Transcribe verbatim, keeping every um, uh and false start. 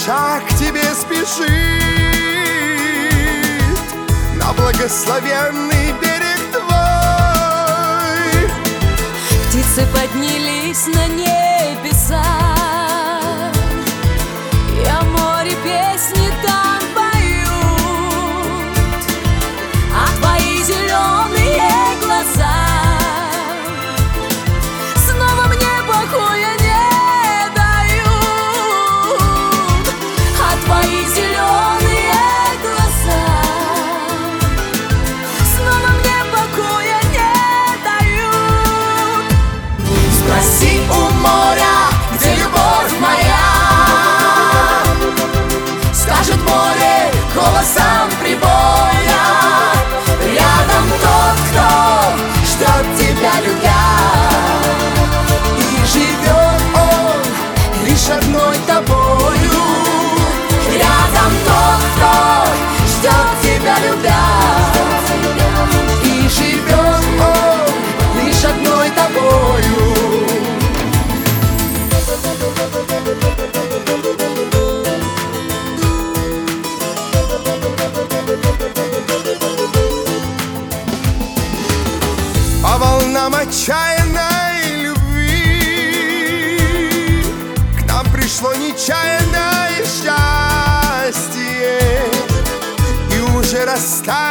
душа к тебе спешит на благословенный берег твой. Птицы поднялись на небеса, и о море песни там поют, а твои зеленые глаза снова мне покоя не дают, а твои зеленые глаза снова мне покоя не дают. Спроси у моря, где любовь моя, скажет море голосом прибоя. Рядом тот, кто ждет тебя, любя, и живет он лишь одной тобою. Рядом тот, кто ждет тебя, любя, и живет он лишь одной тобою. По волнам отчаянной любви к нам пришло нечаянное счастье, и уже растает